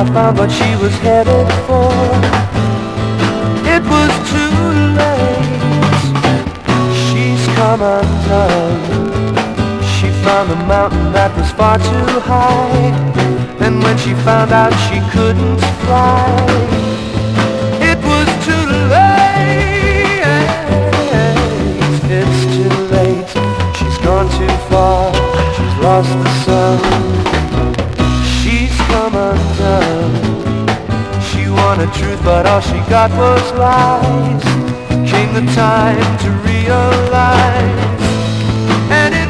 found what she was headed for. It was too late. She's come undone. She found a mountain that was far too high. And when she found out she couldn't fly, it was too late. It's too late. She's gone too far. She's lost the sun. She's come undone. She wanted truth, but all she got was lies. Came the time to realize, and it